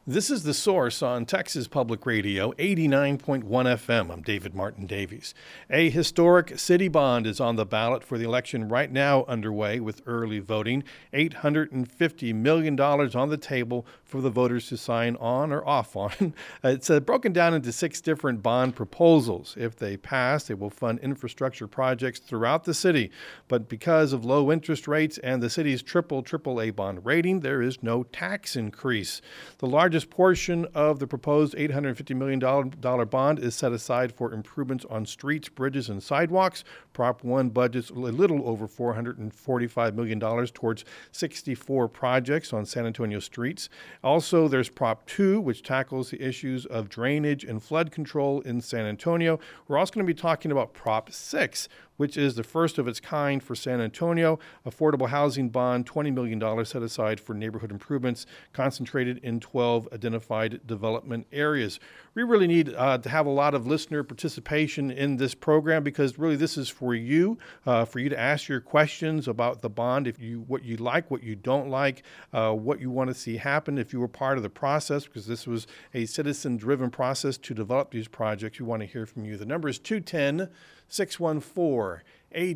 This is The Source on Texas Public Radio, 89.1 FM. I'm David Martin Davies. A historic city bond is on the ballot for the election right now underway with early voting. $850 million on the table for the voters to sign on or off on. It's broken down into 6 different bond proposals. If they pass, they will fund infrastructure projects throughout the city. But because of low interest rates and the city's AAA bond rating, there is no tax increase. The largest portion of the proposed $850 million bond is set aside for improvements on streets, bridges, and sidewalks. Prop 1 budgets a little over $445 million towards 64 projects on San Antonio streets. Also, there's Prop 2, which tackles the issues of drainage and flood control in San Antonio. We're also going to be talking about Prop 6, which is the first of its kind for San Antonio. Affordable housing bond, $20 million set aside for neighborhood improvements, concentrated in 12 identified development areas. We really need to have a lot of listener participation in this program because really this is for you to ask your questions about the bond, what you like, what you don't like, what you want to see happen if you were part of the process, because this was a citizen-driven process to develop these projects. We want to hear from you. The number is 210-614-8980,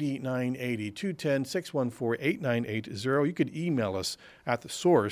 210-614-8980. You could email us at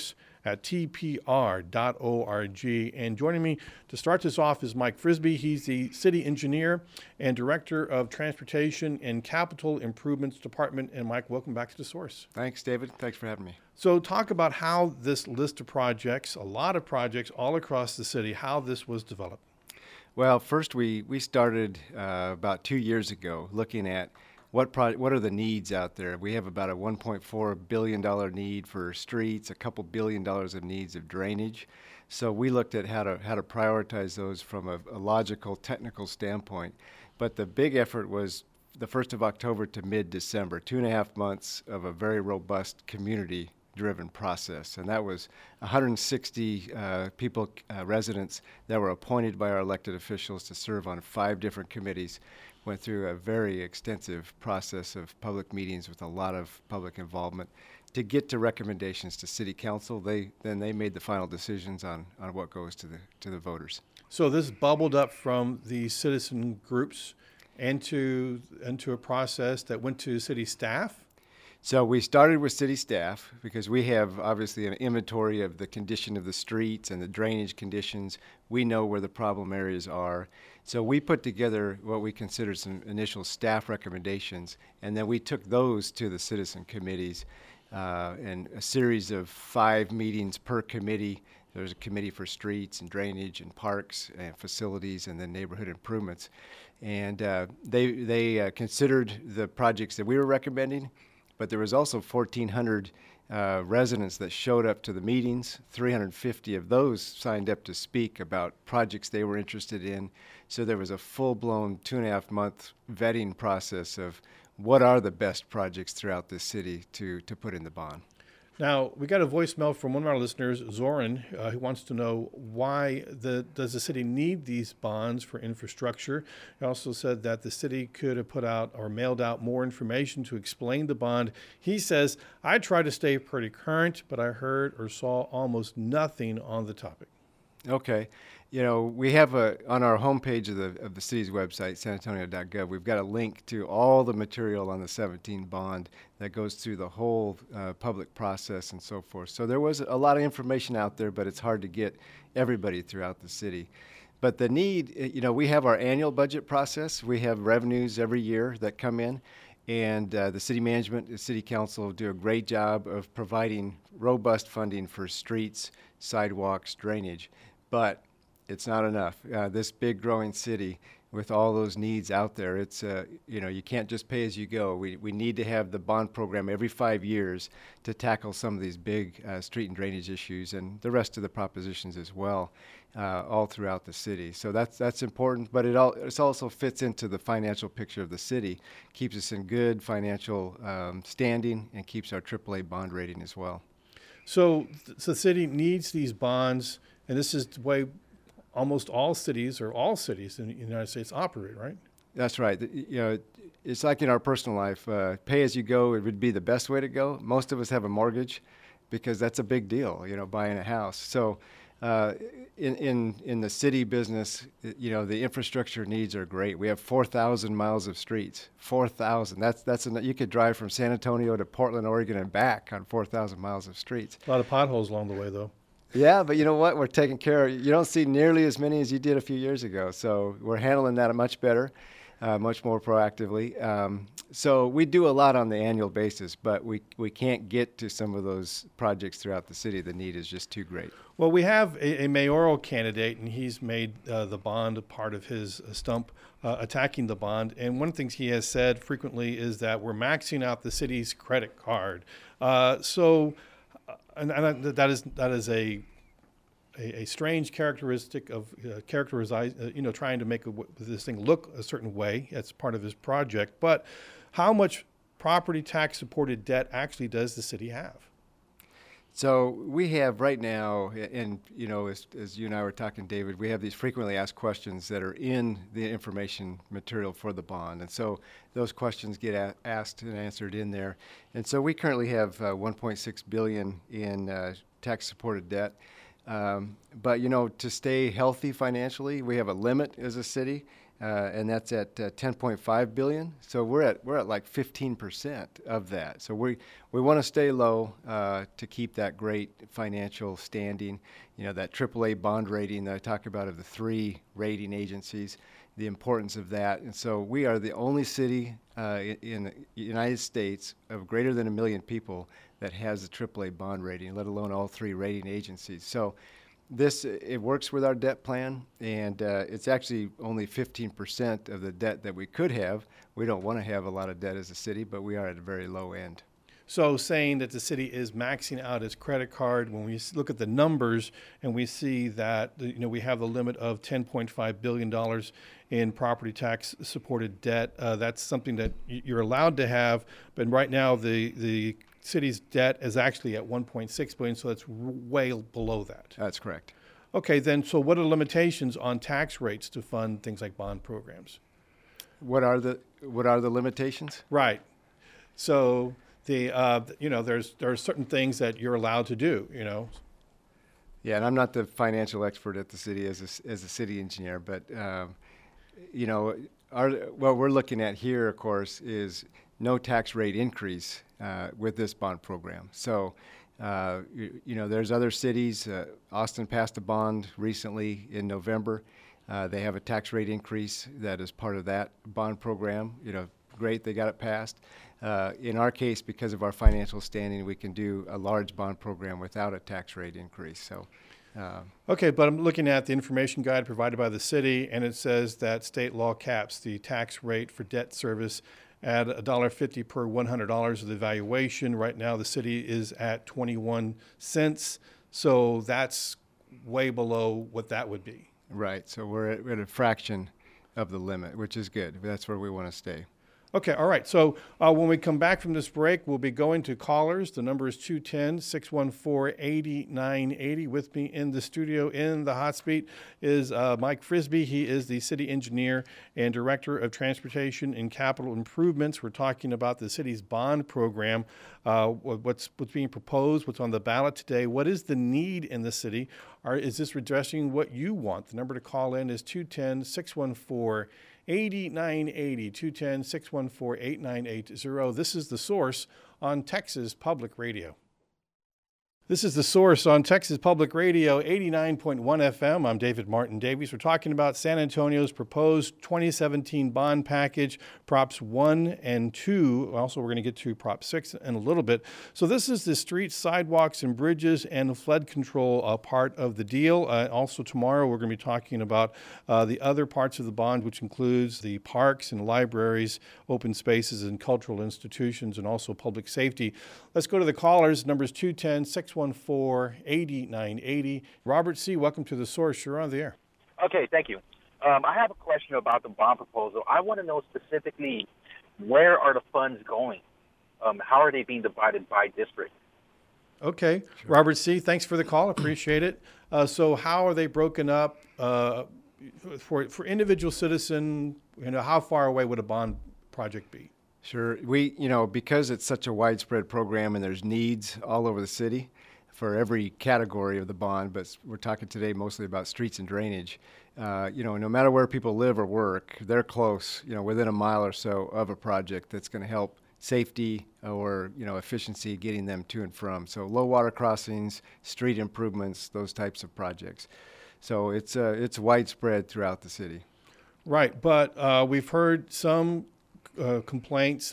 thesource@tpr.org. And joining me to start this off is Mike Frisbee. He's the city engineer and director of Transportation and Capital Improvements Department. And Mike, welcome back to The Source. Thanks, David. Thanks for having me. So talk about how this list of projects, a lot of projects all across the city, how this was developed. Well, first we started about 2 years ago looking at what are the needs out there. We have about a $1.4 billion need for streets, a couple $1 billion of needs of drainage. So we looked at how to prioritize those from a logical, technical standpoint. But the big effort was the 1st of October to mid-December, 2.5 months of a very robust community-driven process. And that was 160 residents that were appointed by our elected officials to serve on 5 different committees. Went through a very extensive process of public meetings with a lot of public involvement to get to recommendations to City Council. They made the final decisions on what goes to the voters. So this bubbled up from the citizen groups into a process that went to city staff? So we started with city staff because we have obviously an inventory of the condition of the streets and the drainage conditions. We know where the problem areas are. So we put together what we consider some initial staff recommendations, and then we took those to the citizen committees and a series of 5 meetings per committee. There's a committee for streets and drainage and parks and facilities and then neighborhood improvements. And they considered the projects that we were recommending. But there was also 1,400 residents that showed up to the meetings. 350 of those signed up to speak about projects they were interested in. So there was a full-blown 2.5-month vetting process of what are the best projects throughout this city to put in the bond. Now, we got a voicemail from one of our listeners, Zoran, who wants to know why does the city need these bonds for infrastructure? He also said that the city could have put out or mailed out more information to explain the bond. He says, I try to stay pretty current, but I heard or saw almost nothing on the topic. Okay. You know, we have on our homepage of the city's website, sanantonio.gov, we've got a link to all the material on the 17 bond that goes through the whole public process and so forth. So there was a lot of information out there, but it's hard to get everybody throughout the city. But the need, you know, we have our annual budget process. We have revenues every year that come in, and the city management, the city council do a great job of providing robust funding for streets, sidewalks, drainage. But it's not enough. This big growing city with all those needs out there, it's, you know, you can't just pay as you go. We need to have the bond program every 5 years to tackle some of these big street and drainage issues and the rest of the propositions as well, all throughout the city. So that's important, but it also fits into the financial picture of the city, keeps us in good financial standing, and keeps our AAA bond rating as well. So the city needs these bonds, and this is the way almost all cities or all cities in the United States operate, right? That's right. You know, it's like in our personal life, pay as you go, it would be the best way to go. Most of us have a mortgage because that's a big deal, you know, buying a house. So uh, in the city business, the infrastructure needs are great. We have 4,000 miles of streets. 4,000. You could drive from San Antonio to Portland, Oregon, and back on 4,000 miles of streets. A lot of potholes along the way, though. Yeah, but you know what? We're taking care of. You don't see nearly as many as you did a few years ago. So we're handling that much better, much more proactively. So we do a lot on the annual basis, but we can't get to some of those projects throughout the city. The need is just too great. Well, we have a mayoral candidate, and he's made the bond a part of his stump, attacking the bond. And one of the things he has said frequently is that we're maxing out the city's credit card. And that is a strange characteristic of trying to make this thing look a certain way. That's part of his project. But how much property tax supported debt actually does the city have? So we have right now, and as you and I were talking, David, we have these frequently asked questions that are in the information material for the bond, and so those questions get asked and answered in there. And so we currently have 1.6 billion in tax-supported debt. But to stay healthy financially, we have a limit as a city, and that's at 10.5 billion. So we're at like 15% of that. So we want to stay low to keep that great financial standing. That AAA bond rating that I talk about of the 3 rating agencies, the importance of that. And so we are the only city in the United States of greater than 1 million people that has the AAA bond rating, let alone all 3 rating agencies. So it works with our debt plan, and it's actually only 15% of the debt that we could have. We don't want to have a lot of debt as a city, but we are at a very low end. So saying that the city is maxing out its credit card, when we look at the numbers and we see that we have the limit of $10.5 billion in property tax supported debt, that's something that you're allowed to have. But right now the city's debt is actually at $1.6 billion, so that's way below that. That's correct. Okay, then so what are the limitations on tax rates to fund things like bond programs? What are the limitations? Right. So there are certain things that you're allowed to do. Yeah, and I'm not the financial expert at the city as a city engineer, but what we're looking at here, of course, is no tax rate increase with this bond program. So, there's other cities. Austin passed a bond recently in November. They have a tax rate increase that is part of that bond program. Great, they got it passed. In our case, because of our financial standing, we can do a large bond program without a tax rate increase. So. Okay, but I'm looking at the information guide provided by the city, and it says that state law caps the tax rate for debt service at $1.50 per $100 of the valuation. Right now, the city is at 21 cents, so that's way below what that would be. Right, so we're at a fraction of the limit, which is good. That's where we want to stay. Okay, all right. So when we come back from this break, we'll be going to callers. The number is 210-614-8980. With me in the studio in the hot seat is Mike Frisbee. He is the city engineer and director of transportation and capital improvements. We're talking about the city's bond program, what's being proposed, what's on the ballot today. What is the need in the city? Is this addressing what you want? The number to call in is 210-614-8980. 210-614-8980. This is The Source on Texas Public Radio. This is The Source on Texas Public Radio, 89.1 FM. I'm David Martin Davies. We're talking about San Antonio's proposed 2017 bond package, Props 1 and 2. Also, we're going to get to Prop 6 in a little bit. So this is the streets, sidewalks, and bridges and flood control part of the deal. Also, tomorrow we're going to be talking about the other parts of the bond, which includes the parks and libraries, open spaces and cultural institutions, and also public safety. Let's go to the callers. Numbers 210-614-8980. Robert C., welcome to The Source. You're on the air. Okay, thank you. I have a question about the bond proposal. I want to know specifically, where are the funds going? How are they being divided by district? Okay. Sure. Robert C., thanks for the call. Appreciate it. So how are they broken up for individual citizen? How far away would a bond project be? Sure. Because it's such a widespread program and there's needs all over the city, for every category of the bond, but we're talking today mostly about streets and drainage. No matter where people live or work, they're close, within a mile or so of a project that's going to help safety or, efficiency getting them to and from. So low water crossings, street improvements, those types of projects. So it's widespread throughout the city. Right, but we've heard some complaints,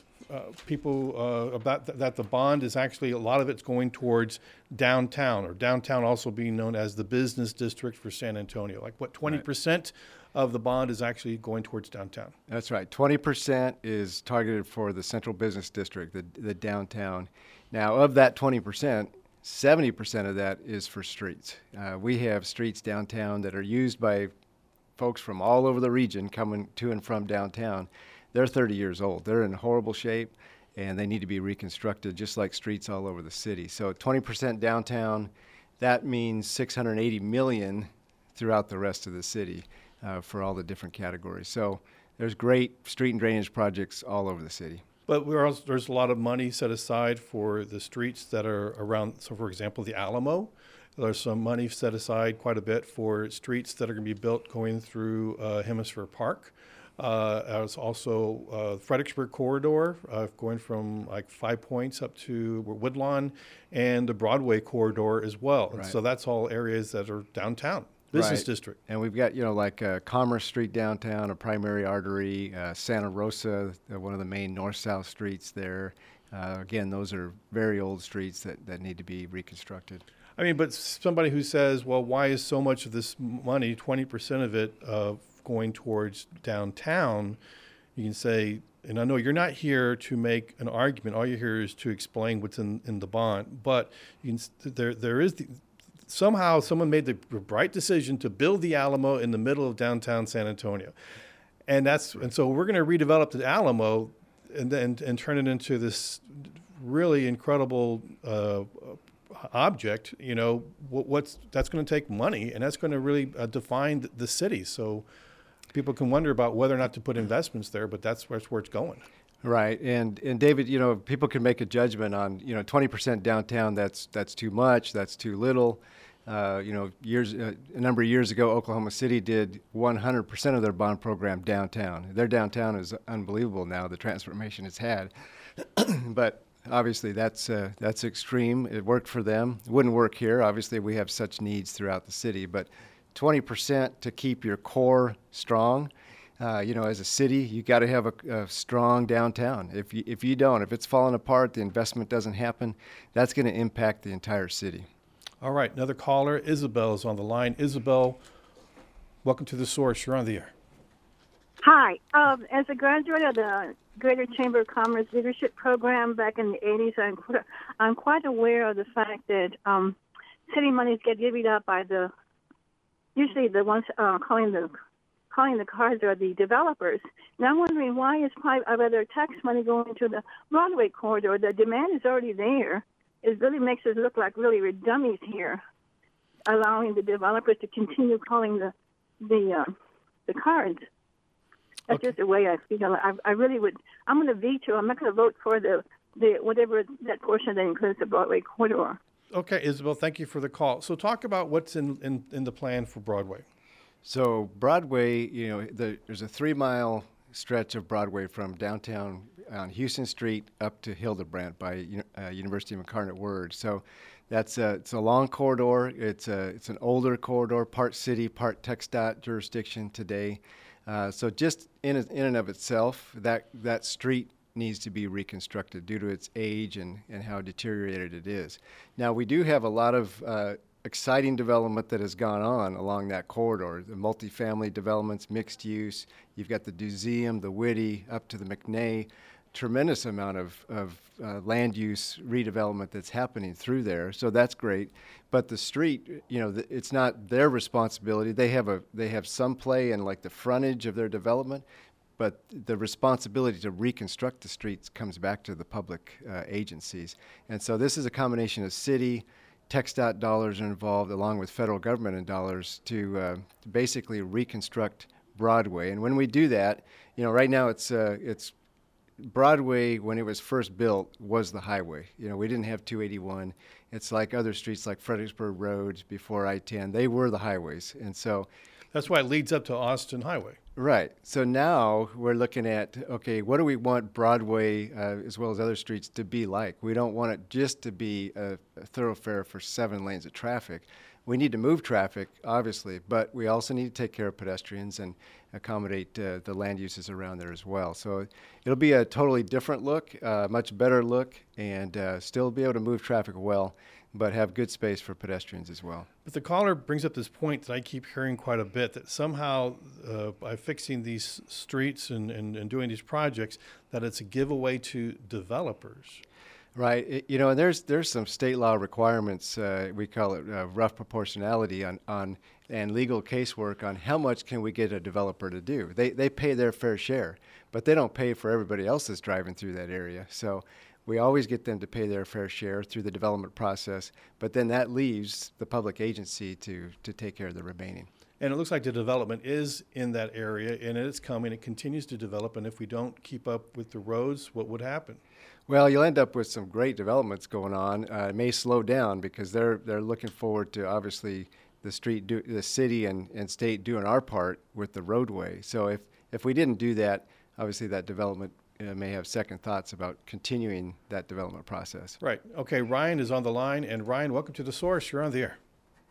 people about that the bond is actually, a lot of it's going towards downtown, or downtown also being known as the business district for San Antonio. Like what, 20% of the bond is actually going towards downtown? That's right. 20% is targeted for the central business district, the downtown. Now, of that 20%, 70% of that is for streets. We have streets downtown that are used by folks from all over the region coming to and from downtown. They're 30 years old. They're in horrible shape, and they need to be reconstructed just like streets all over the city. So 20% downtown, that means $680 million throughout the rest of the city for all the different categories. So there's great street and drainage projects all over the city. But there's a lot of money set aside for the streets that are around. So, for example, the Alamo. There's some money set aside quite a bit for streets that are going to be built going through Hemisphere Park. There's also Fredericksburg corridor going from like 5 Points up to Woodlawn, and the Broadway corridor as well. Right. And so that's all areas that are downtown, business district. And we've got, like Commerce Street downtown, a primary artery, Santa Rosa, one of the main north-south streets there. Again, those are very old streets that need to be reconstructed. I mean, but somebody who says, well, why is so much of this money, 20% of it, going towards downtown? You can say, and I know you're not here to make an argument. All you're here is to explain what's in the bond. But you can, there is somehow someone made the bright decision to build the Alamo in the middle of downtown San Antonio, and so we're going to redevelop the Alamo and turn it into this really incredible object. That's going to take money, and that's going to really define the city. So people can wonder about whether or not to put investments there, but that's where it's going. Right, and David, people can make a judgment on 20% downtown. That's too much. That's too little. A number of years ago, Oklahoma City did 100% of their bond program downtown. Their downtown is unbelievable now, the transformation it's had. But obviously, that's extreme. It worked for them. It wouldn't work here. Obviously, we have such needs throughout the city. But 20% to keep your core strong. As a city, you got to have a strong downtown. If you don't, if it's falling apart, the investment doesn't happen, that's going to impact the entire city. All right, another caller. Isabel is on the line. Isabel, welcome to The Source. You're on the air. Hi. As a graduate of the Greater Chamber of Commerce Leadership Program back in the 80s, I'm quite aware of the fact that city monies get divvied up by usually the ones calling the cards are the developers. Now I'm wondering why is rather tax money going to the Broadway corridor? The demand is already there. It really makes us look like really dummies here, allowing the developers to continue calling the cards. That's just the way I feel. I really would. I'm going to veto. I'm not going to vote for the whatever that portion that includes the Broadway corridor. Okay, Isabel, thank you for the call. So talk about what's in the plan for Broadway. So Broadway, there's a 3-mile stretch of Broadway from downtown on Houston Street up to Hildebrandt by University of Incarnate Word. So it's a long corridor. It's an older corridor, part city, part TxDOT jurisdiction today. So just in and of itself, that street needs to be reconstructed due to its age and how deteriorated it is. Now, we do have a lot of exciting development that has gone on along that corridor, the multifamily developments, mixed use. You've got the Museum, the Whitty, up to the McNay. Tremendous amount of land use redevelopment that's happening through there, so that's great. But the street, it's not their responsibility. They have some play in like the frontage of their development, but the responsibility to reconstruct the streets comes back to the public agencies. And so this is a combination of city, TxDOT dollars are involved, along with federal government and dollars to basically reconstruct Broadway. And when we do that, right now it's Broadway, when it was first built, was the highway. We didn't have 281. It's like other streets like Fredericksburg Road before I-10. They were the highways. And so That's why it leads up to Austin Highway. right. So now we're looking at, okay, what do we want Broadway as well as other streets to be like? We don't want it just to be a thoroughfare for 7 lanes of traffic. We need to move traffic, obviously, but we also need to take care of pedestrians and accommodate the land uses around there as well. So it'll be a totally different look, much better look, and still be able to move traffic well, but have good space for pedestrians as well. But the caller brings up this point that I keep hearing quite a bit, that somehow by fixing these streets and doing these projects, that it's a giveaway to developers. Right. And there's some state law requirements, we call it rough proportionality on and legal casework on how much can we get a developer to do. They pay their fair share, but they don't pay for everybody else that's driving through that area. So we always get them to pay their fair share through the development process, but then that leaves the public agency to take care of the remaining. And it looks like the development is in that area, and it's coming. It continues to develop, and if we don't keep up with the roads, what would happen? Well, you'll end up with some great developments going on. It may slow down because they're looking forward to, obviously, the city and state doing our part with the roadway. So if we didn't do that, obviously that development may have second thoughts about continuing that development process. Right. Okay, Ryan is on the line, and Ryan, welcome to The Source. You're on the air.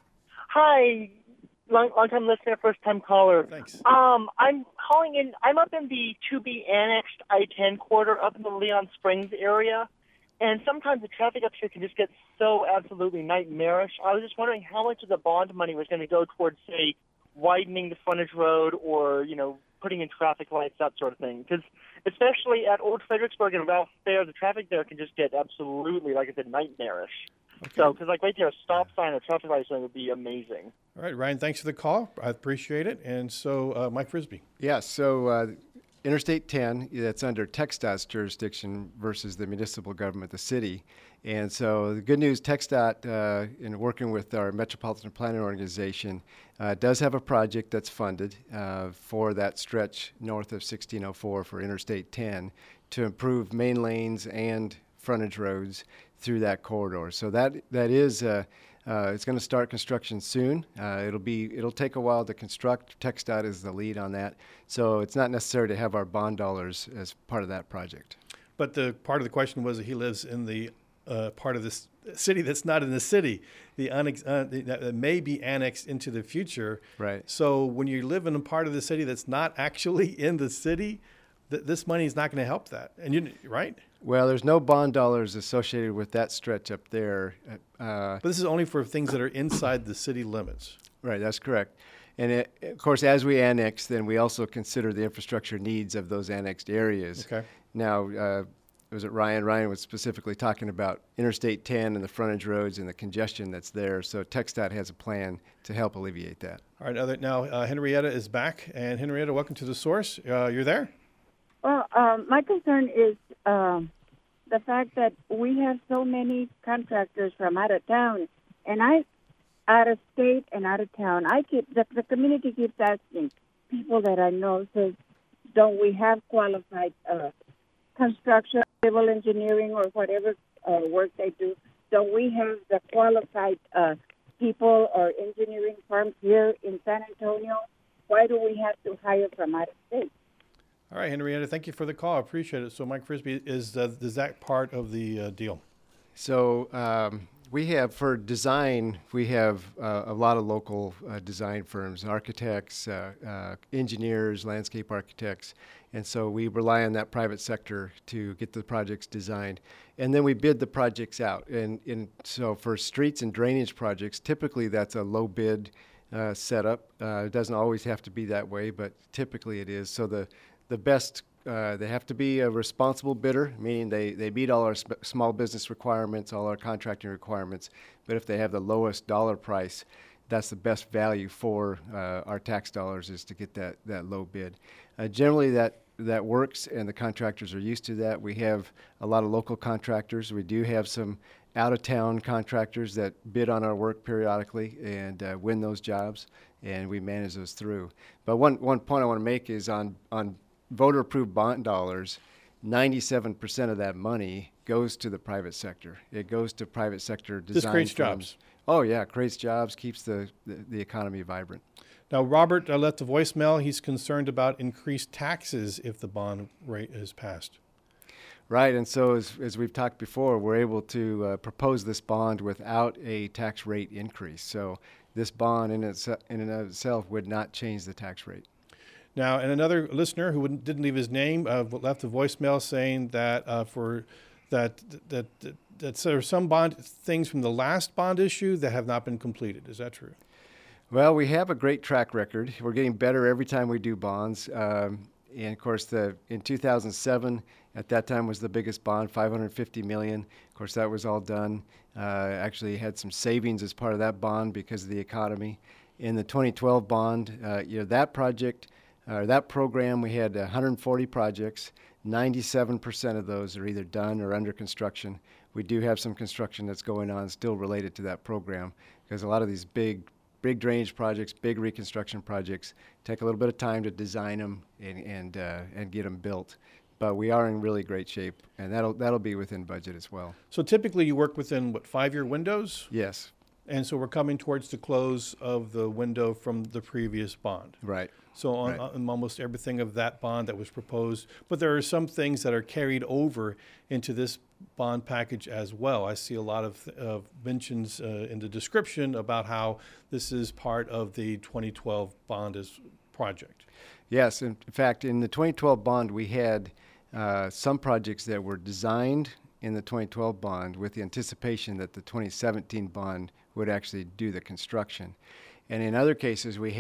Hi, long-time listener, first-time caller. Thanks. I'm calling in. I'm up in the to-be-annexed I-10 corridor up in the Leon Springs area, and sometimes the traffic up here can just get so absolutely nightmarish. I was just wondering how much of the bond money was going to go towards, say, widening the frontage road or, putting in traffic lights, that sort of thing. Because especially at Old Fredericksburg and Ralph Fair, the traffic there can just get absolutely, like I said, nightmarish. Okay. So, because right there, a stop sign or traffic light sign would be amazing. All right, Ryan, thanks for the call. I appreciate it. And so, Mike Frisbee. Yeah, so Interstate 10, that's under TxDOT's jurisdiction versus the municipal government, the city. And so the good news, TxDOT, in working with our Metropolitan Planning Organization, does have a project that's funded for that stretch north of 1604 for Interstate 10 to improve main lanes and frontage roads through that corridor. So that is it's going to start construction soon. It'll take a while to construct. TxDOT is the lead on that, so it's not necessary to have our bond dollars as part of that project. But the part of the question was that he lives in the part of this city that's not in the city, that may be annexed into the future. Right. So when you live in a part of the city that's not actually in the city, this money is not going to help that. And right? Well, there's no bond dollars associated with that stretch up there. But this is only for things that are inside the city limits. Right, that's correct. And of course, as we annex, then we also consider the infrastructure needs of those annexed areas. Okay. Now, was it Ryan? Ryan was specifically talking about Interstate 10 and the frontage roads and the congestion that's there. So TxDOT has a plan to help alleviate that. All right. Now, Henrietta is back. And Henrietta, welcome to The Source. You're there? Well, my concern is the fact that we have so many contractors from out of town, and out of state and out of town. The community keeps asking people that I know, says, don't we have qualified construction, civil engineering, or whatever work they do? Don't we have the qualified people or engineering firms here in San Antonio? Why do we have to hire from out of state? All right, Henrietta, thank you for the call. I appreciate it. So Mike Frisbee, is that part of the deal? So we have, for design, we have a lot of local design firms, architects, engineers, landscape architects, and so we rely on that private sector to get the projects designed. And then we bid the projects out. And so for streets and drainage projects, typically that's a low bid setup. It doesn't always have to be that way, but typically it is. So the best, they have to be a responsible bidder, meaning they meet all our small business requirements, all our contracting requirements. But if they have the lowest dollar price, that's the best value for our tax dollars, is to get that low bid. Generally, that works, and the contractors are used to that. We have a lot of local contractors. We do have some out-of-town contractors that bid on our work periodically and win those jobs, and we manage those through. But one point I want to make is on voter-approved bond dollars, 97% of that money goes to the private sector. It goes to private sector design. This creates firms. jobs. Oh yeah, creates jobs, keeps the economy vibrant. Now, Robert left a voicemail. He's concerned about increased taxes if the bond rate is passed. Right, and so as we've talked before, we're able to propose this bond without a tax rate increase. So this bond in and of itself would not change the tax rate. Now, and another listener who didn't leave his name left a voicemail saying that that there are some bond things from the last bond issue that have not been completed. Is that true? Well, we have a great track record. We're getting better every time we do bonds. And of course, in 2007, at that time was the biggest bond, $550 million. Of course, that was all done. Actually had some savings as part of that bond because of the economy. In the 2012 bond, that project, that program, we had 140 projects. 97% of those are either done or under construction. We do have some construction that's going on still related to that program because a lot of these big drainage projects, big reconstruction projects take a little bit of time to design them and get them built. But we are in really great shape, and that'll be within budget as well. So typically you work within, 5-year windows? Yes. And so we're coming towards the close of the window from the previous bond. Right. So on almost everything of that bond that was proposed. But there are some things that are carried over into this bond package as well. I see a lot of mentions in the description about how this is part of the 2012 bond project. Yes. In fact, in the 2012 bond, we had some projects that were designed in the 2012 bond with the anticipation that the 2017 bond would actually do the construction. And in other cases, we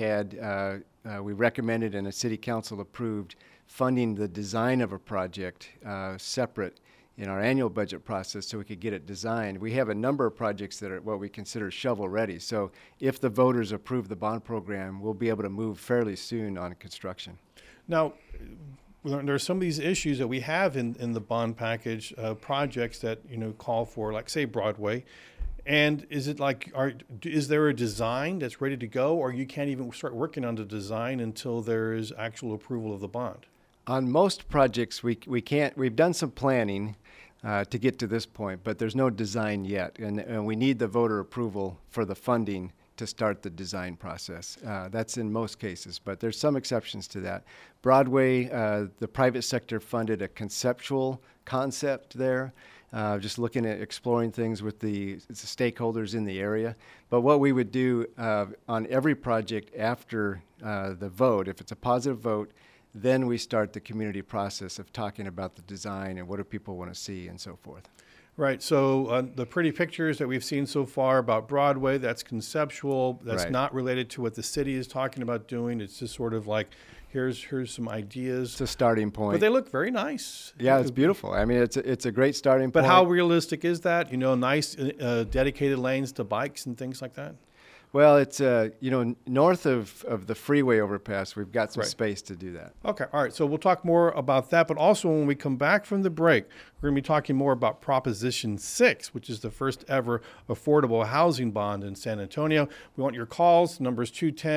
recommended and a city council approved funding the design of a project separate in our annual budget process so we could get it designed. We have a number of projects that are what we consider shovel ready. So if the voters approve the bond program, we'll be able to move fairly soon on construction. Now, there are some of these issues that we have in the bond package, projects that call for, like, say, Broadway. And is it is there a design that's ready to go, or you can't even start working on the design until there is actual approval of the bond? On most projects, we can't. We've done some planning to get to this point, but there's no design yet, and we need the voter approval for the funding to start the design process. That's in most cases, but there's some exceptions to that. Broadway, the private sector funded a conceptual concept there. Just looking at exploring things with the stakeholders in the area. But what we would do on every project after the vote, if it's a positive vote, then we start the community process of talking about the design and what do people want to see and so forth. Right. So the pretty pictures that we've seen so far about Broadway, that's conceptual. That's not related to what the city is talking about doing. It's just sort of like, here's some ideas. It's a starting point. But they look very nice. Yeah, it's beautiful. I mean, it's a great starting point. But how realistic is that? Nice dedicated lanes to bikes and things like that? Well, it's, north of the freeway overpass, we've got some space to do that. Okay. All right. So we'll talk more about that. But also when we come back from the break, we're going to be talking more about Proposition 6, which is the first ever affordable housing bond in San Antonio. We want your calls. Numbers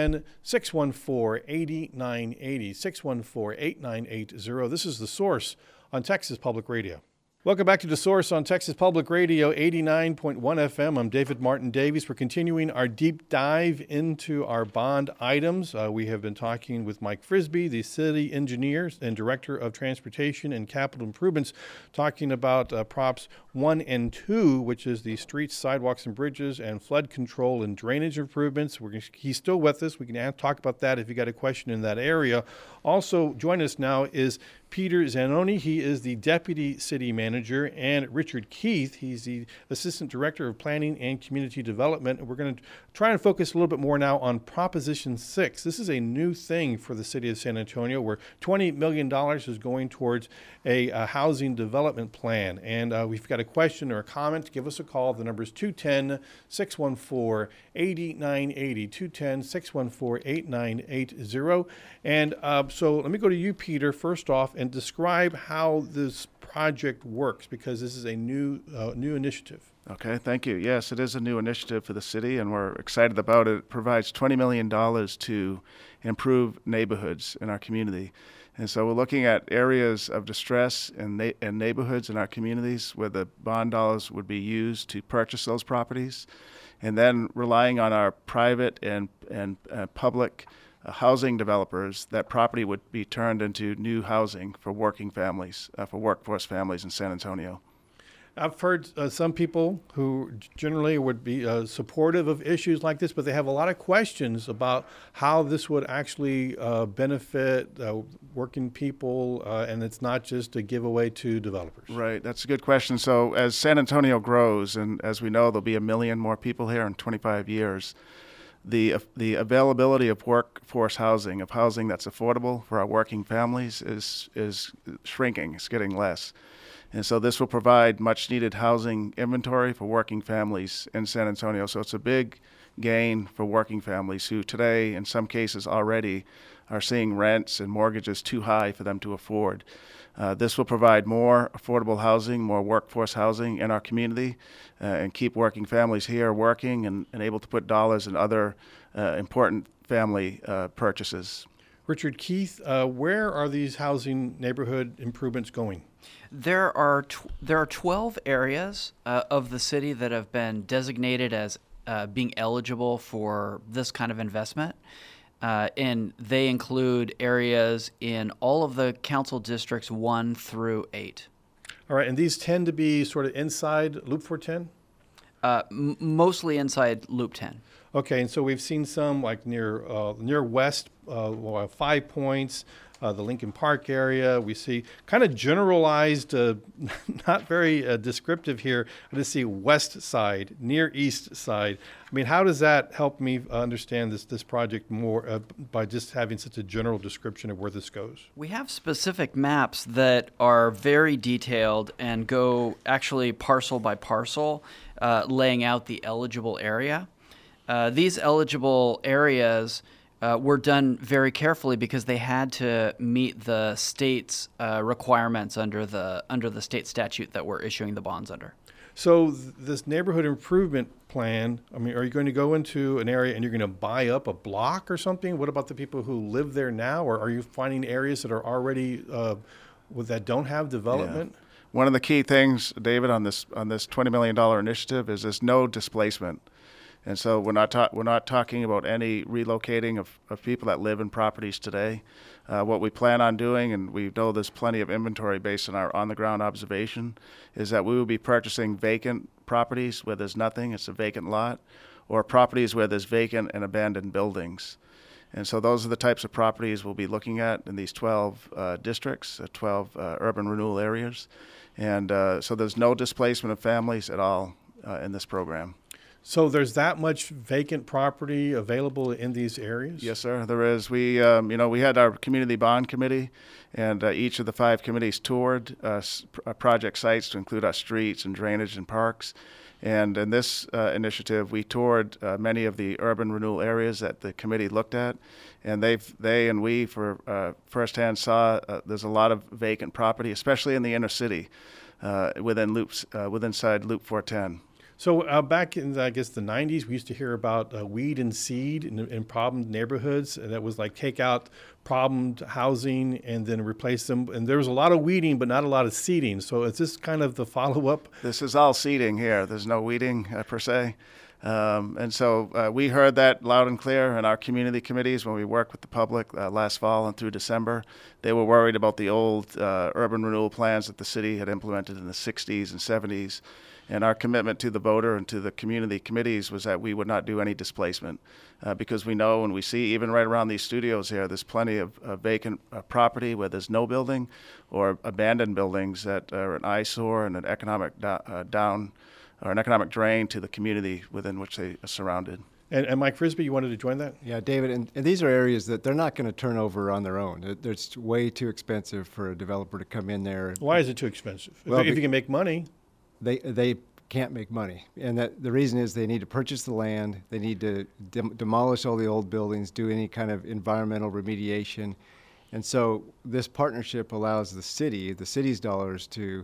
210-614-8980, 614-8980. This is The Source on Texas Public Radio. Welcome back to The Source on Texas Public Radio, 89.1 FM. I'm David Martin Davies. We're continuing our deep dive into our bond items. We have been talking with Mike Frisbee, the city engineer and director of transportation and capital improvements, talking about Props 1 and 2, which is the streets, sidewalks, and bridges, and flood control and drainage improvements. He's still with us. We can talk about that if you got a question in that area. Also, join us now is Peter Zanoni. He is the deputy city manager, and Richard Keith. He's the assistant director of planning and community development. And we're going to try and focus a little bit more now on Proposition 6. This is a new thing for the city of San Antonio, where $20 million is going towards a housing development plan. And we've got a question or a comment. Give us a call. The number is 210-614-8980, 210-614-8980. And so let me go to you, Peter, first off, and describe how this project works, because this is a new initiative. Okay, thank you. Yes, it is a new initiative for the city, and we're excited about it. It provides $20 million to improve neighborhoods in our community. And so we're looking at areas of distress and neighborhoods in our communities where the bond dollars would be used to purchase those properties, and then relying on our private and public housing developers, that property would be turned into new housing for working families, for workforce families in San Antonio. I've heard some people who generally would be supportive of issues like this, but they have a lot of questions about how this would actually benefit working people, and it's not just a giveaway to developers. Right, that's a good question. So as San Antonio grows, and as we know, there'll be 1 million more people here in 25 years, the availability of workforce housing, of housing that's affordable for our working families, is shrinking. It's getting less. And so this will provide much needed housing inventory for working families in San Antonio. So it's a big gain for working families who today, in some cases already, are seeing rents and mortgages too high for them to afford. This will provide more affordable housing, more workforce housing in our community, and keep working families here working and able to put dollars in other important family purchases. Richard Keith, where are these housing neighborhood improvements going? There are 12 areas of the city that have been designated as being eligible for this kind of investment. And they include areas in all of the council districts 1 through 8. All right, and these tend to be sort of inside Loop 410? Mostly inside Loop 10. Okay, and so we've seen some like near West, 5 Points, the Lincoln Park area. We see kind of generalized, not very descriptive here. I just see West Side, near East Side. I mean, how does that help me understand this project more by just having such a general description of where this goes? We have specific maps that are very detailed and go actually parcel by parcel, laying out the eligible area. These eligible areas were done very carefully because they had to meet the state's requirements under the state statute that we're issuing the bonds under. So this neighborhood improvement plan, I mean, are you going to go into an area and you're going to buy up a block or something? What about the people who live there now? Or are you finding areas that are already that don't have development? Yeah. One of the key things, David, on this $20 million initiative is there's no displacement. And so we're not talking about any relocating of people that live in properties today. What we plan on doing, and we know there's plenty of inventory based on our on-the-ground observation, is that we will be purchasing vacant properties where there's nothing, it's a vacant lot, or properties where there's vacant and abandoned buildings. And so those are the types of properties we'll be looking at in these 12 districts, 12 urban renewal areas. And so there's no displacement of families at all in this program. So there's that much vacant property available in these areas? Yes, sir, there is. We had our community bond committee, and each of the 5 committees toured project sites to include our streets and drainage and parks. And in this initiative, we toured many of the urban renewal areas that the committee looked at, and they and we firsthand saw there's a lot of vacant property, especially in the inner city, within inside Loop 410. So back in, I guess, the 90s, we used to hear about weed and seed in problem neighborhoods. And that was like take out problemed housing and then replace them. And there was a lot of weeding, but not a lot of seeding. So is this kind of the follow-up? This is all seeding here. There's no weeding per se. And so we heard that loud and clear in our community committees when we worked with the public last fall and through December. They were worried about the old urban renewal plans that the city had implemented in the 60s and 70s. And our commitment to the voter and to the community committees was that we would not do any displacement because we know and we see even right around these studios here, there's plenty of vacant property where there's no building or abandoned buildings that are an eyesore and an economic down or an economic drain to the community within which they are surrounded. And Mike Frisbee, you wanted to join that? Yeah, David, and these are areas that they're not going to turn over on their own. It's way too expensive for a developer to come in there. Why is it too expensive? Well, if you can make money. They can't make money. And the reason is they need to purchase the land, they need to demolish all the old buildings, do any kind of environmental remediation. And so this partnership allows the city's dollars to,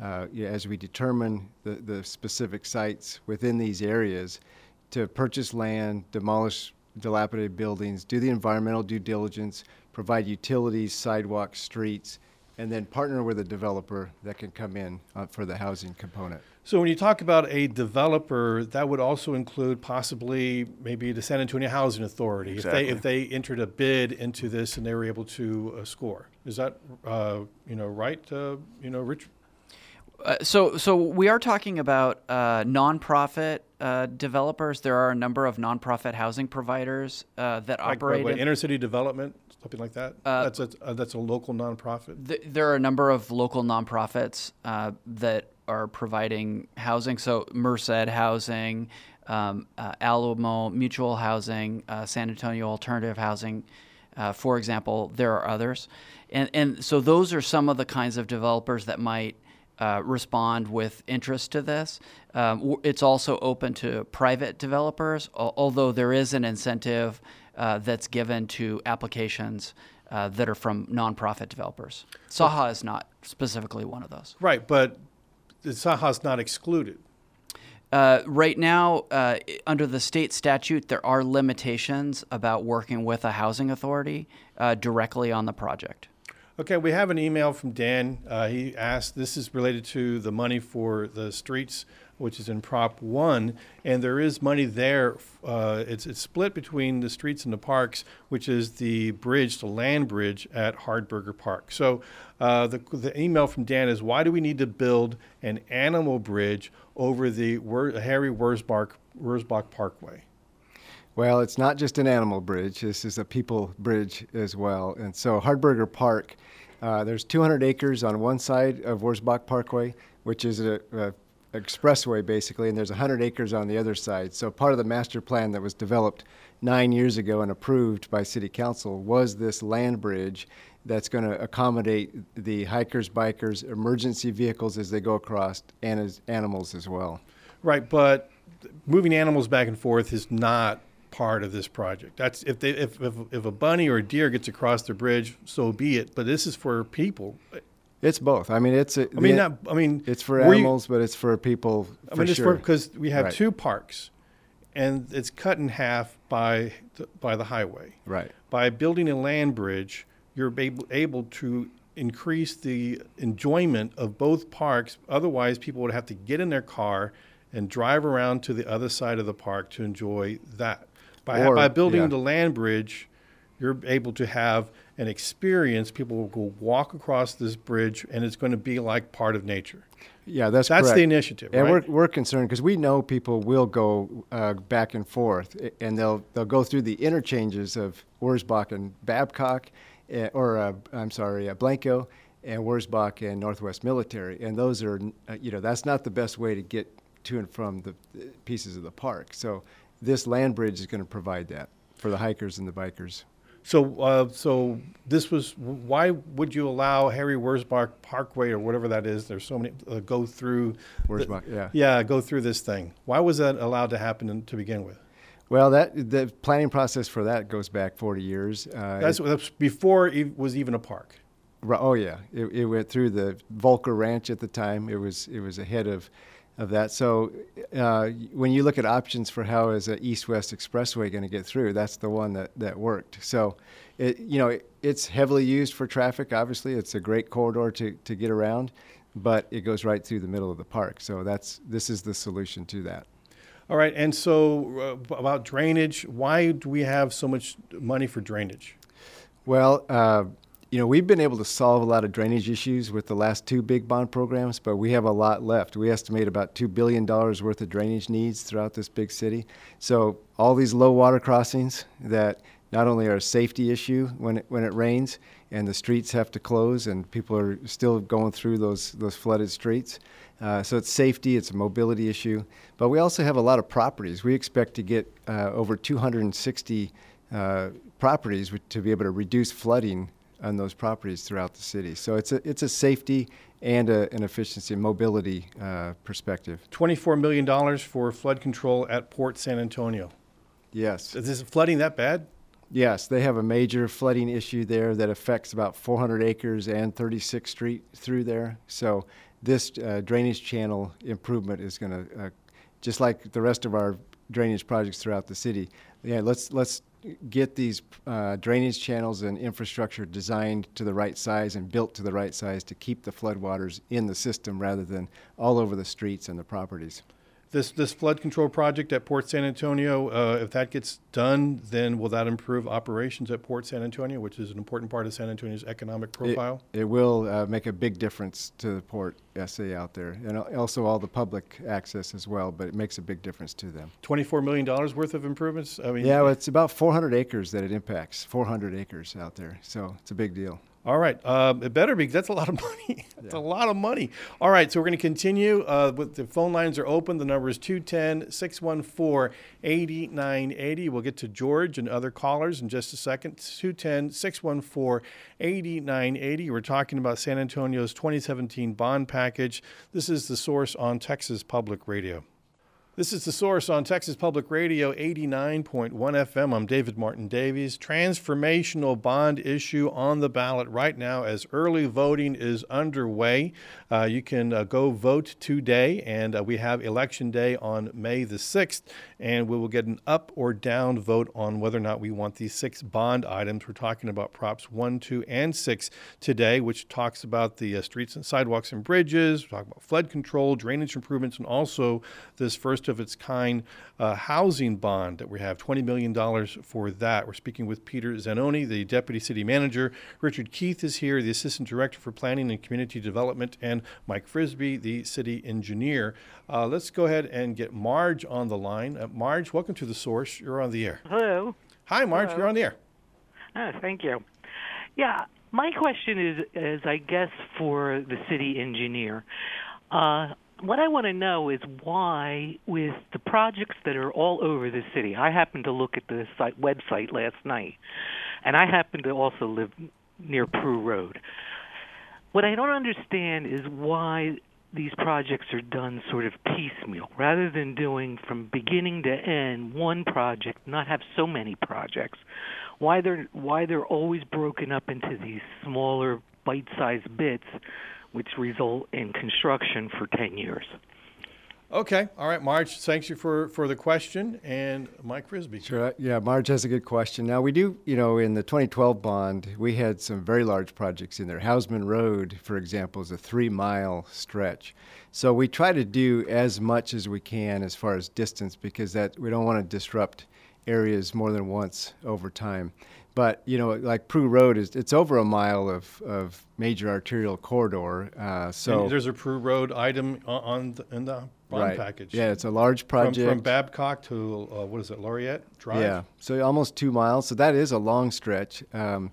as we determine the specific sites within these areas, to purchase land, demolish dilapidated buildings, do the environmental due diligence, provide utilities, sidewalks, streets, and then partner with a developer that can come in for the housing component. So when you talk about a developer, that would also include possibly maybe the San Antonio Housing Authority, Exactly. if they entered a bid into this and they were able to score. Is that right? Rich? So we are talking about nonprofit developers. There are a number of nonprofit housing providers that operate Inner city development, something like that. That's a local nonprofit. There are a number of local nonprofits that are providing housing. So Merced Housing, Alamo Mutual Housing, San Antonio Alternative Housing, for example. There are others, and so those are some of the kinds of developers that might respond with interest to this. It's also open to private developers, although there is an incentive that's given to applications that are from nonprofit developers. Saha is not specifically one of those. Right, but the Saha's not excluded. Right now, under the state statute, there are limitations about working with a housing authority directly on the project. Okay, we have an email from Dan. He asked, this is related to the money for the streets, which is in Prop 1, and there is money there. It's split between the streets and the parks, which is the bridge, the land bridge at Hardberger Park. So the email from Dan is, why do we need to build an animal bridge over the Harry Wurzbach Parkway? Well, it's not just an animal bridge. This is a people bridge as well. And so Hardberger Park, there's 200 acres on one side of Wurzbach Parkway, which is a expressway basically, and there's 100 acres on the other side. So part of the master plan that was developed 9 years ago and approved by City Council was this land bridge that's going to accommodate the hikers, bikers, emergency vehicles as they go across, and as animals as well. Right, but moving animals back and forth is not part of this project. That's if a bunny or a deer gets across the bridge, so be it. But this is for people. It's both. I mean, it's for animals, but it's for people. It's sure. Because we have Right. two parks, and it's cut in half by the highway. Right. By building a land bridge, you're able to increase the enjoyment of both parks. Otherwise, people would have to get in their car and drive around to the other side of the park to enjoy that. By building the land bridge, you're able to have an experience. People will go walk across this bridge, and it's going to be like part of nature. Yeah, that's correct. The initiative, and right? we're concerned because we know people will go back and forth, and they'll go through the interchanges of Wurzbach and Babcock, Blanco, and Wurzbach and Northwest Military, and those are, that's not the best way to get to and from the pieces of the park. So this land bridge is going to provide that for the hikers and the bikers. So this was, why would you allow Harry Wurzbach Parkway or whatever that is? There's so many go through. Wurzbach, go through this thing. Why was that allowed to happen to begin with? Well, the planning process for that goes back 40 years. That's before it was even a park. Oh yeah, it went through the Volker Ranch at the time. It was ahead of that. So when you look at options for how is an east-west expressway going to get through, that's the one that worked. So it's heavily used for traffic. Obviously, it's a great corridor to get around, but it goes right through the middle of the park. So this is the solution to that. All right, and so about drainage, why do we have so much money for drainage? Well, we've been able to solve a lot of drainage issues with the last two big bond programs, but we have a lot left. We estimate about $2 billion worth of drainage needs throughout this big city. So all these low water crossings that not only are a safety issue when it rains and the streets have to close and people are still going through those flooded streets. So it's safety, it's a mobility issue. But we also have a lot of properties. We expect to get over 260 properties to be able to reduce flooding on those properties throughout the city. So it's a safety and an efficiency and mobility perspective. $24 million for flood control at Port San Antonio. Yes. Is this flooding that bad? Yes, they have a major flooding issue there that affects about 400 acres and 36th Street through there. So this drainage channel improvement is going to, just like the rest of our drainage projects throughout the city, let's get these drainage channels and infrastructure designed to the right size and built to the right size to keep the floodwaters in the system rather than all over the streets and the properties. This flood control project at Port San Antonio, if that gets done, then will that improve operations at Port San Antonio, which is an important part of San Antonio's economic profile? It will make a big difference to the Port SA out there, and also all the public access as well, but it makes a big difference to them. $24 million worth of improvements? I mean, yeah, well, it's about 400 acres that it impacts, 400 acres out there, so it's a big deal. All right. It better be. That's a lot of money. That's a lot of money. All right. So we're going to continue. With the phone lines are open. The number is 210-614-8980. We'll get to George and other callers in just a second. 210-614-8980. We're talking about San Antonio's 2017 bond package. This is The Source on Texas Public Radio. This is The Source on Texas Public Radio, 89.1 FM. I'm David Martin Davies. Transformational bond issue on the ballot right now as early voting is underway. You can go vote today, and we have Election Day on May the 6th, and we will get an up or down vote on whether or not we want these 6 bond items. We're talking about Props 1, 2, and 6 today, which talks about the streets and sidewalks and bridges. We're talking about flood control, drainage improvements, and also this first of its kind housing bond that we have, $20 million for that. We're speaking with Peter Zanoni, the Deputy City Manager. Richard Keith is here, the Assistant Director for Planning and Community Development, and Mike Frisbee, the City Engineer. Let's go ahead and get Marge on the line. Marge, welcome to The Source. You're on the air. Hello. Hi, Marge. Hello. You're on the air. Oh, thank you. Yeah, my question is I guess, for the City Engineer. What I want to know is why, with the projects that are all over the city, I happened to look at the website last night, and I happen to also live near Prue Road. What I don't understand is why these projects are done sort of piecemeal, rather than doing from beginning to end one project, not have so many projects. Why they're always broken up into these smaller, bite-sized bits, which result in construction for 10 years. Okay. All right, Marge, thanks you for the question. And Mike Frisbee. Sure. Yeah, Marge has a good question. Now, we do, in the 2012 bond, we had some very large projects in there. Hausman Road, for example, is a 3-mile stretch. So we try to do as much as we can as far as distance, because that we don't want to disrupt areas more than once over time. But, like Prue Road, it's over a mile of major arterial corridor. So and there's a Prue Road item in the bond package. Yeah, it's a large project. From Babcock to, Laureate Drive? Yeah, so almost 2 miles. So that is a long stretch. And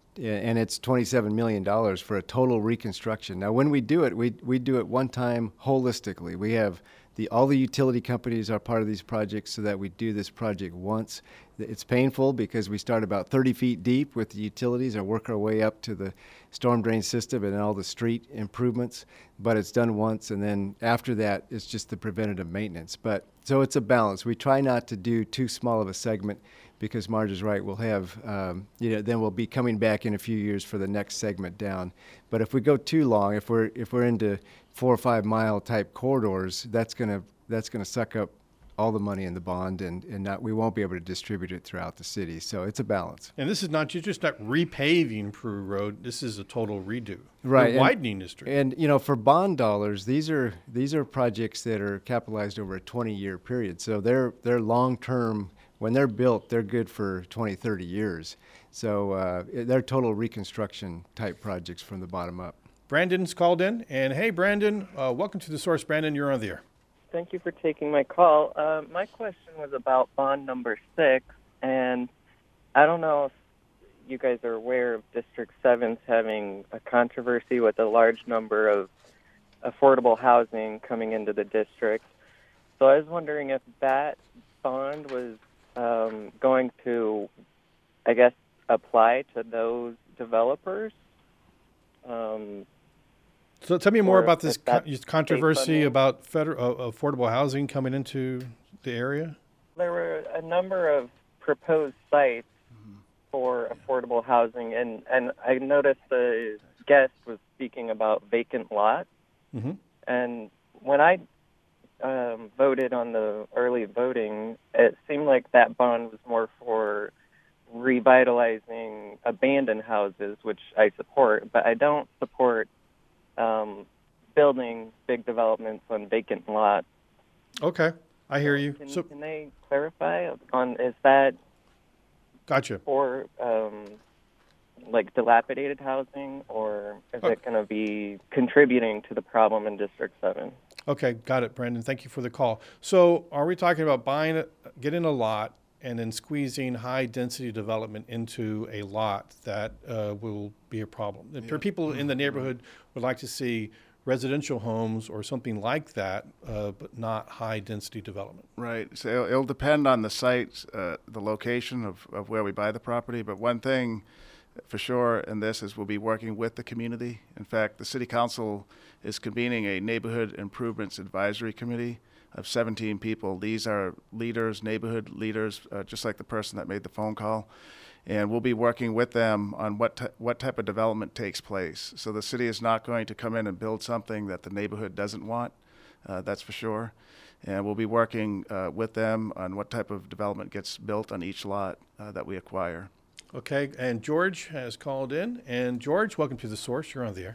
it's $27 million for a total reconstruction. Now, when we do it, we do it one time holistically. We have all the utility companies are part of these projects so that we do this project once. It's painful because we start about 30 feet deep with the utilities and work our way up to the storm drain system and all the street improvements, but it's done once, and then after that, it's just the preventative maintenance. But so it's a balance. We try not to do too small of a segment because Marge is right. We'll have, then we'll be coming back in a few years for the next segment down. But if we go too long, if we're into 4 or 5 mile type corridors, that's gonna suck up all the money in the bond, and we won't be able to distribute it throughout the city. So it's a balance. And this is not just not repaving Prue Road. This is a total redo. Right. We're widening the street. And for bond dollars, these are projects that are capitalized over a 20-year period. So they're long-term. When they're built, they're good for 20, 30 years. So they're total reconstruction type projects from the bottom up. Brandon's called in, and hey, Brandon, welcome to The Source. Brandon, you're on the air. Thank you for taking my call. My question was about bond number 6, and I don't know if you guys are aware of District 7's having a controversy with a large number of affordable housing coming into the district. So I was wondering if that bond was going to, I guess, apply to those developers. So tell me more about this controversy about federal affordable housing coming into the area. There were a number of proposed sites for affordable housing, and I noticed the guest was speaking about vacant lots. Mm-hmm. And when I voted on the early voting, it seemed like that bond was more for revitalizing abandoned houses, which I support, but I don't support building big developments on vacant lots. Okay, I hear you. Can they clarify on, is that gotcha. for like dilapidated housing, or is it going to be contributing to the problem in District 7? Okay, got it, Brandon. Thank you for the call. So are we talking about getting a lot and then squeezing high-density development into a lot that will be a problem? Yeah. People in the neighborhood would like to see residential homes or something like that, but not high-density development. Right. So it'll depend on the site, the location of where we buy the property. But one thing for sure in this is we'll be working with the community. In fact, the City Council is convening a Neighborhood Improvements Advisory Committee of 17 people. These are leaders, neighborhood leaders, just like the person that made the phone call. And we'll be working with them on what type of development takes place. So the city is not going to come in and build something that the neighborhood doesn't want, that's for sure. And we'll be working with them on what type of development gets built on each lot that we acquire. Okay, and George has called in. And George, welcome to The Source. You're on the air.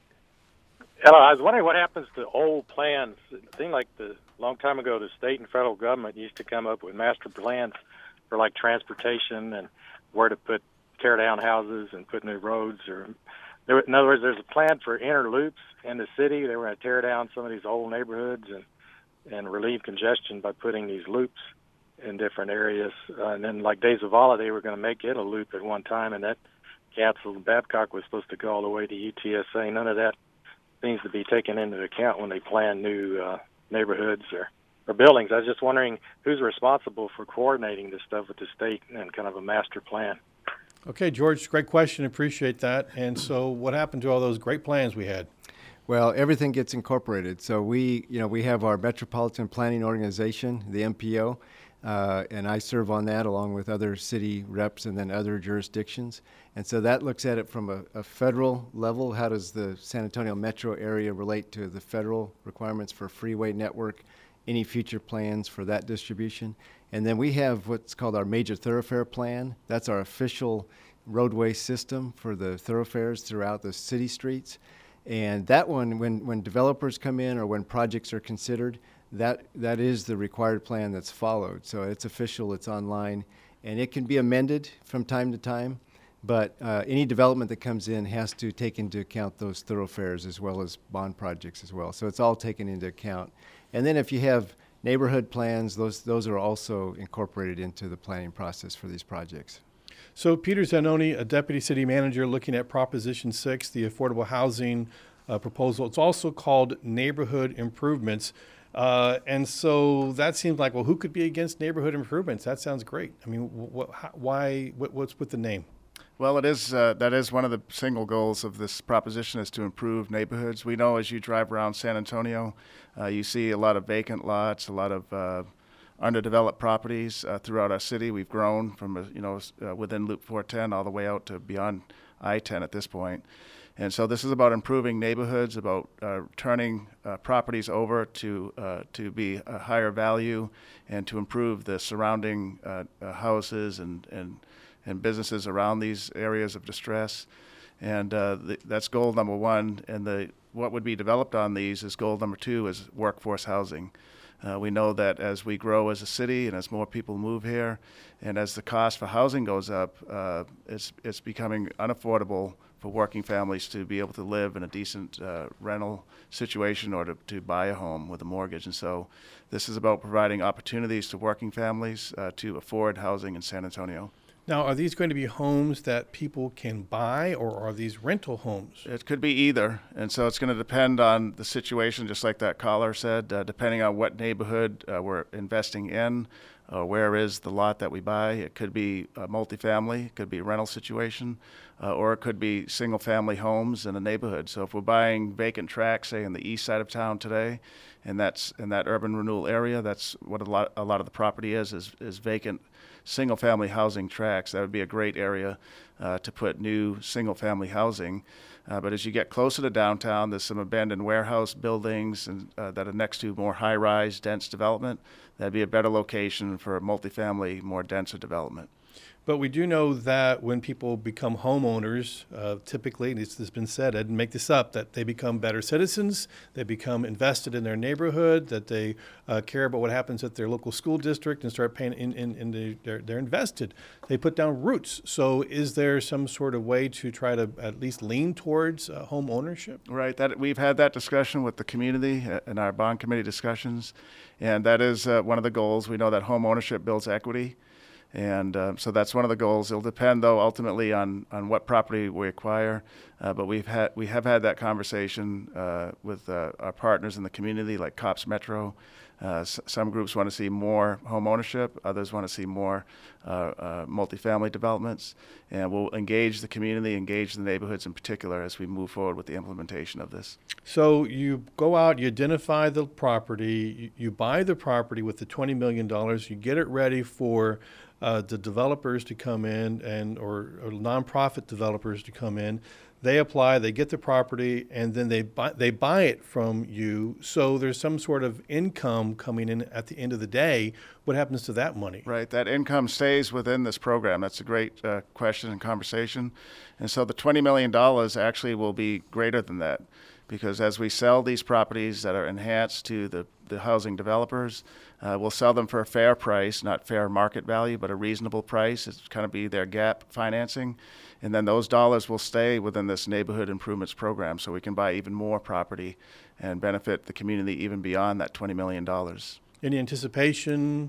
Hello, I was wondering what happens to old plans. It seemed like a long time ago the state and federal government used to come up with master plans for like transportation and where to tear down houses and put new roads. In other words, there's a plan for inner loops in the city. They were going to tear down some of these old neighborhoods and relieve congestion by putting these loops in different areas. And then like De Zavala, they were going to make it a loop at one time, and that canceled. Babcock was supposed to go all the way to UTSA. None of that seems to be taken into account when they plan new neighborhoods or buildings. I was just wondering who's responsible for coordinating this stuff with the state and kind of a master plan. Okay, George, great question. Appreciate that. And so what happened to all those great plans we had? Well, everything gets incorporated. So we have our Metropolitan Planning Organization, the MPO, and I serve on that along with other city reps and then other jurisdictions. And so that looks at it from a federal level. How does the San Antonio metro area relate to the federal requirements for freeway network, any future plans for that distribution? And then we have what's called our major thoroughfare plan. That's our official roadway system for the thoroughfares throughout the city streets. And that one, when developers come in or when projects are considered, that is the required plan that's followed. So it's official, it's online, and it can be amended from time to time. But any development that comes in has to take into account those thoroughfares as well as bond projects as well. So it's all taken into account. And then if you have neighborhood plans, those are also incorporated into the planning process for these projects. So Peter Zanoni, a deputy city manager, looking at Proposition 6, the affordable housing proposal. It's also called neighborhood improvements. And so that seems like, well, who could be against neighborhood improvements? That sounds great. I mean, what's with the name? Well, that is one of the single goals of this proposition is to improve neighborhoods. We know as you drive around San Antonio, you see a lot of vacant lots, a lot of underdeveloped properties throughout our city. We've grown from within Loop 410 all the way out to beyond I-10 at this point. And so this is about improving neighborhoods, about turning properties over to be a higher value and to improve the surrounding houses and businesses around these areas of distress. And that's goal number one. And what would be developed on these is goal number two is workforce housing. We know that as we grow as a city and as more people move here and as the cost for housing goes up, it's becoming unaffordable for working families to be able to live in a decent rental situation or to buy a home with a mortgage. And so this is about providing opportunities to working families to afford housing in San Antonio. Now, are these going to be homes that people can buy, or are these rental homes? It could be either, and so it's going to depend on the situation, just like that caller said, depending on what neighborhood we're investing in, where is the lot that we buy. It could be a multifamily, it could be a rental situation, or it could be single-family homes in a neighborhood. So if we're buying vacant tracts, say in the east side of town today, and that's in that urban renewal area, that's what a lot of the property is vacant single-family housing tracts. That would be a great area to put new single-family housing. But as you get closer to downtown, there's some abandoned warehouse buildings and that are next to more high-rise, dense development. That'd be a better location for a multifamily, more denser development. But we do know that when people become homeowners, typically, and it's been said, I didn't make this up, that they become better citizens, they become invested in their neighborhood, that they care about what happens at their local school district and start paying, they're invested. They put down roots. So is there some sort of way to try to at least lean towards home ownership? Right. That we've had that discussion with the community in our bond committee discussions, and that is one of the goals. We know that home ownership builds equity. And so that's one of the goals. It'll depend, though, ultimately on what property we acquire. But we have had that conversation with our partners in the community, like COPS Metro. Some groups want to see more home ownership. Others want to see more multifamily developments. And we'll engage the community, engage the neighborhoods in particular as we move forward with the implementation of this. So you go out, you identify the property, you buy the property with the $20 million, you get it ready for the developers to come in or nonprofit developers to come in. They apply, they get the property, and then they buy it from you. So there's some sort of income coming in at the end of the day. What happens to that money? Right, that income stays within this program. That's a great question and conversation. And so the $20 million actually will be greater than that, because as we sell these properties that are enhanced to the housing developers, we'll sell them for a fair price, not fair market value, but a reasonable price. It's kind of be their gap financing. And then those dollars will stay within this neighborhood improvements program, so we can buy even more property and benefit the community even beyond that $20 million. Any anticipation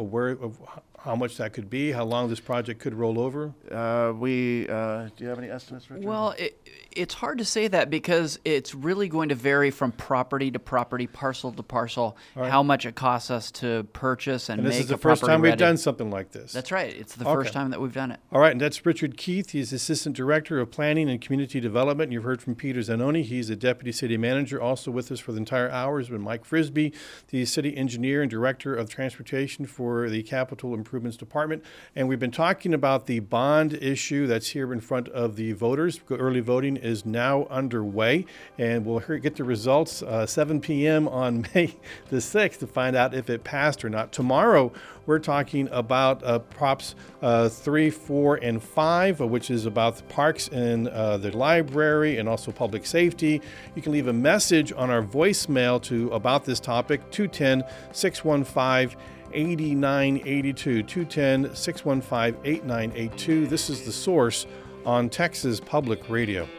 of how much that could be, how long this project could roll over? Do you have any estimates, Richard? Well, it's hard to say that because it's really going to vary from property to property, parcel to parcel, how much it costs us to purchase and make a property ready. This is the first time we've done something like this. That's right. It's the first time that we've done it. All right, and that's Richard Keith. He's Assistant Director of Planning and Community Development. You've heard from Peter Zanoni. He's a Deputy City Manager. Also with us for the entire hour has been Mike Frisbee, the City Engineer and Director of Transportation for the Capital Improvements Department. And we've been talking about the bond issue that's here in front of the voters. Early voting is now underway, and we'll get the results 7 p.m. on May the 6th to find out if it passed or not. Tomorrow, we're talking about Props 3, 4, and 5, which is about the parks and the library and also public safety. You can leave a message on our voicemail about this topic, 210-615-8982, 210-615-8982. This is The Source on Texas Public Radio.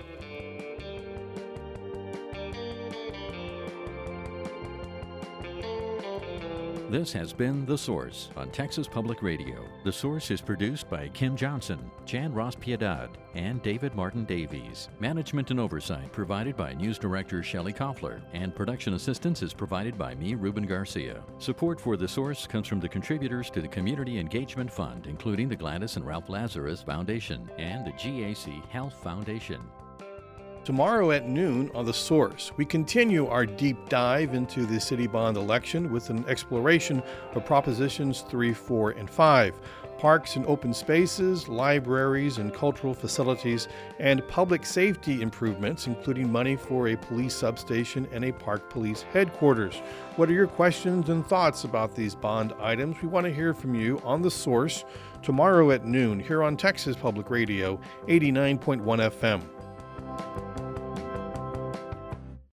This has been The Source on Texas Public Radio. The Source is produced by Kim Johnson, Jan Ross Piedad, and David Martin Davies. Management and oversight provided by News Director Shelley Koffler, and production assistance is provided by me, Ruben Garcia. Support for The Source comes from the contributors to the Community Engagement Fund, including the Gladys and Ralph Lazarus Foundation and the GAC Health Foundation. Tomorrow at noon on The Source, we continue our deep dive into the city bond election with an exploration of Propositions 3, 4, and 5, parks and open spaces, libraries and cultural facilities, and public safety improvements, including money for a police substation and a park police headquarters. What are your questions and thoughts about these bond items? We want to hear from you on The Source tomorrow at noon here on Texas Public Radio 89.1 FM.